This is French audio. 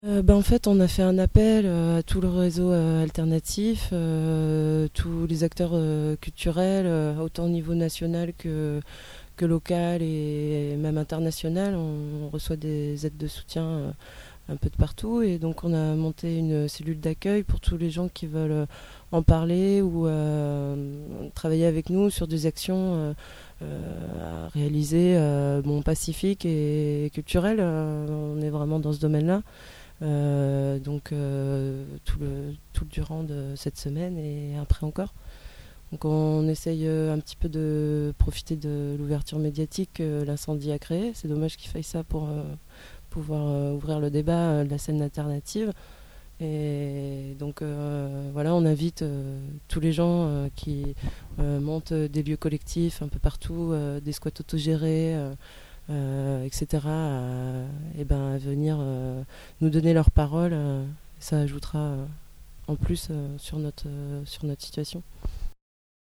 En fait, on a fait un appel à tout le réseau alternatif, tous les acteurs culturels, autant au niveau national que local et même international. On reçoit des aides de soutien un peu de partout et donc on a monté une cellule d'accueil pour tous les gens qui veulent en parler ou travailler avec nous sur des actions à réaliser pacifiques et culturelles. On est vraiment dans ce domaine-là. Tout le durant de cette semaine et après encore. Donc on essaye un petit peu de profiter de l'ouverture médiatique que l'incendie a créée. C'est dommage qu'il faille ça pour pouvoir ouvrir le débat de la scène alternative. Et donc voilà, on invite tous les gens qui montent des lieux collectifs un peu partout, des squats autogérés, etc., à venir nous donner leur parole. Ça ajoutera en plus sur notre situation.